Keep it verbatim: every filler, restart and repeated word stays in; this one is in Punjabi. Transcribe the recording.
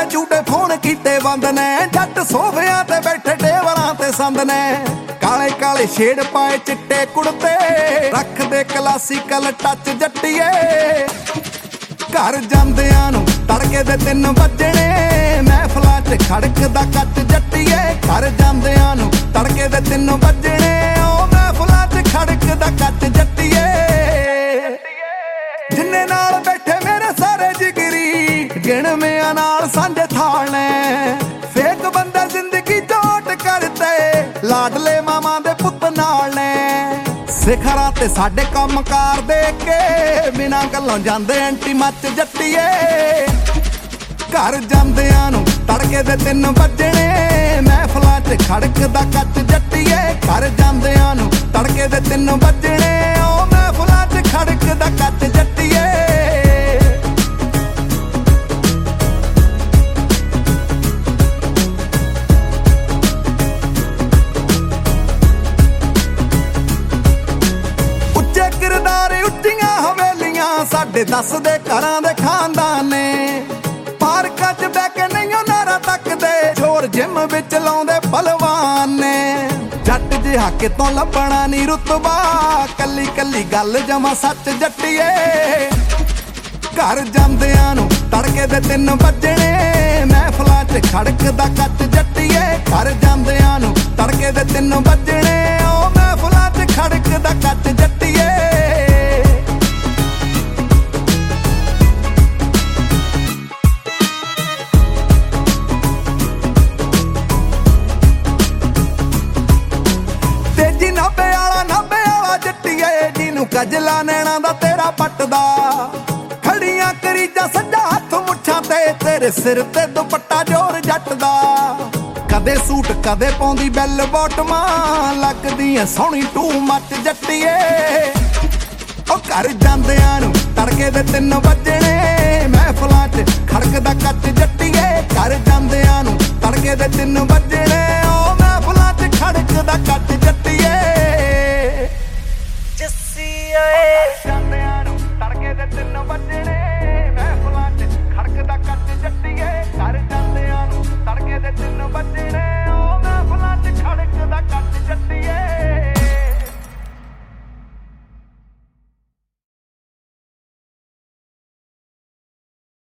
ਝੂਟੇ ਫੋਨ ਕੀਤੇ ਬੰਦ ਨੇ, ਜੱਟ ਸੋਫਿਆਂ ਤੇ ਬੈਠੇ ਟੇਬਲਾਂ ਤੇ ਸੰਦ ਨੇ। ਕਾਲੇ ਕਾਲੇ ਛੇੜ ਪਾਏ ਚਿੱਟੇ ਕੁੜਤੇ, ਰੱਖਦੇ ਕਲਾਸੀਕਲ ਟੱਚ ਜੱਟੀਏ। ਘਰ ਜਾਂਦਿਆਂ ਨੂੰ ਤੜਕੇ ਦੇ ਤਿੰਨ ਵੱਜਣੇ, ਮਹਿਫਲਾਂ 'ਚ ਖੜਕਦਾ ਕੱਚ ਜੱਟੀਏ। ਘਰ ਜਾਂਦਿਆਂ ਨੂੰ ਤੜਕੇ ਦੇ ਤਿੰਨ ਵੱਜਣੇ, ਉਹ ਮਹਿਫਲਾਂ 'ਚ ਖੜਕਦਾ ਕੱਚ ਜੱਟੀਏ। ਜਿੰਨੇ ਨਾਲ ਬੈਠੇ ਮੇਰੇ ਸਾਰੇ ਜਿਗਰੀ, ਗਿਣਵਿਆਂ ਨਾਲ ਸਾਂਝੇ ਥਾਲ ਨੇ। ਫੇਕ ਬੰਦੇ ਜ਼ਿੰਦਗੀ ਝੋਟ ਕਰਤੇ, ਲਾਡਲੇ ਮਾਮਾ ਦੇ ਪੁੱਤ ਨਾਲ ਨੇ। ਸਿਖਰਾਂ ਤੇ ਸਾਡੇ ਕੰਮਕਾਰ ਦੇਖ ਕੇ, ਬਿਨਾਂ ਗੱਲੋਂ ਜਾਂਦੇ ਐਂਟੀ ਮੱਚ ਜੱਟੀਏ। ਘਰ ਜਾਂਦਿਆਂ ਨੂੰ ਤੜਕੇ ਦੇ ਤਿੰਨ ਵੱਜਣੇ, ਮਹਿਫਲਾਂ 'ਚ ਖੜਕਦਾ ਕੱਚ ਜੱਟੀਏ। ਘਰ ਜਾਂਦਿਆਂ ਨੂੰ ਤੜਕੇ ਦੇ ਤਿੰਨ ਵੱਜਣੇ, ਉਹ ਮਹਿਫਲਾਂ 'ਚ ਖੜਕਦਾ ਕੱਚ ਜੱਟੀਏ। ਉੱਚੇ ਕਿਰਦਾਰ ਉੱਚੀਆਂ ਹਵੇਲੀਆਂ, ਸਾਡੇ ਦੱਸਦੇ ਘਰਾਂ ਦੇ ਖਾਨਦਾਨ ਨੇ। ਪਾਰਕਾਂ 'ਚ ਬਹਿ ਕੇ ਨਹੀਂ ਉਹ ਨਾਰਾ ਤੱਕਦੇ, ਜ਼ੋਰ ਜਿਮ ਵਿੱਚ ਲਾਉਂਦੇ ਭਲਵਾਨ ਨੇ। ਜੱਟ ਜਿਹਾ ਕਿਤੋਂ ਲੱਭਣਾ ਨੀ ਰੁਤਬਾ, ਕੱਲੀ ਕੱਲੀ ਗੱਲ ਜਮਾ ਸੱਚ ਜੱਟੀਏ। ਘਰ ਜਾਂਦਿਆਂ ਨੂੰ ਤੜਕੇ ਦੇ ਤਿੰਨ ਵੱਜਣੇ, ਮਹਿਫਲਾਂ 'ਚ ਖੜਕਦਾ ਕੱਚ ਜੱਟੀਏ। ਘਰ ਜਾਂਦਿਆਂ ਨੂੰ ਤੜਕੇ ਦੇ ਤਿੰਨ ਵੱਜਣੇ, ਉਹ ਮਹਿਫਲਾਂ 'ਚ ਖੜਕਦਾ ਕੱਚ ਜੱਟੀਏ। ਕਜਲਾ ਨੈਣਾ ਦਾ ਤੇਰਾ ਪੱਟਦਾ, ਖੜੀਆਂ ਕਰੀਜਾਂ ਸੱਜਾ ਹੱਥ ਮੁੱਛਾਂ ਤੇ, ਤੇਰੇ ਸਿਰ ਤੇ ਦੁਪੱਟਾ ਜੋਰ ਜੱਟ ਦਾ। ਕਦੇ ਸੂਟ ਕਦੇ ਪਾਉਂਦੀ ਬੈਲ ਬੋਟਮਾਂ, ਲੱਗਦੀ ਐ ਸੋਹਣੀ ਟੂ ਮੱਚ ਜੱਟੀਏ। ਉਹ ਘਰ ਜਾਂਦਿਆਂ ਨੂੰ ਤੜਕੇ ਦੇ ਤਿੰਨ ਵੱਜਣੇ, ਮਹਿਫਲਾਂ 'ਚ ਖੜਕਦਾ ਕੱਚ ਜੱਟੀਏ। ਘਰ ਜਾਂਦਿਆਂ ਨੂੰ ਤੜਕੇ ਦੇ ਤਿੰਨ ਵੱਜਣੇ, ਉਹ ਮਹਿਫਲਾਂ 'ਚ ਖੜਕਦਾ ਕੱਚ ਜੱਟੀਏ। ਜਾਂਦਿਆਂ ਨੂੰ ਤੜਕੇ ਦੇ ਤਿੰਨ ਵੱਜਣੇ।